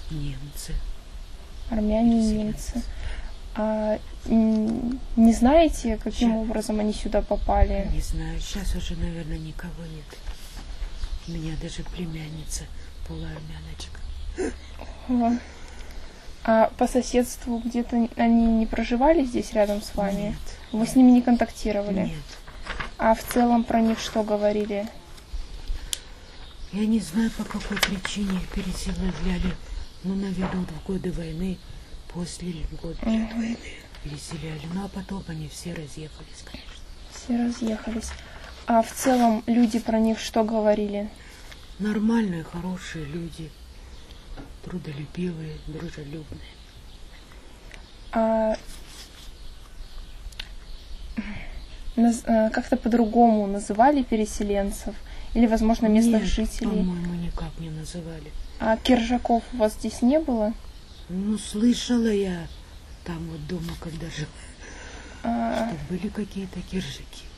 Немцы. Армяне и немцы. А не знаете, каким образом они сюда попали? Не знаю, сейчас уже, наверное, никого нет. У меня даже племянница полуармяночка. А по соседству где-то они не проживали здесь рядом с вами? Нет. Вы с ними не контактировали? Нет. А в целом про них что говорили? Я не знаю, по какой причине переселяли. Ну, наверное, в годы войны, после года войны переселяли. Ну, а потом они все разъехались, конечно. Все разъехались. А в целом люди про них что говорили? Нормальные, хорошие люди. Трудолюбивые, дружелюбные. А как-то по-другому называли переселенцев? Или, возможно, местных жителей? По-моему, никак не называли. А киржаков у вас здесь не было? Ну, слышала я там вот дома, когда жила, что были какие-то киржаки.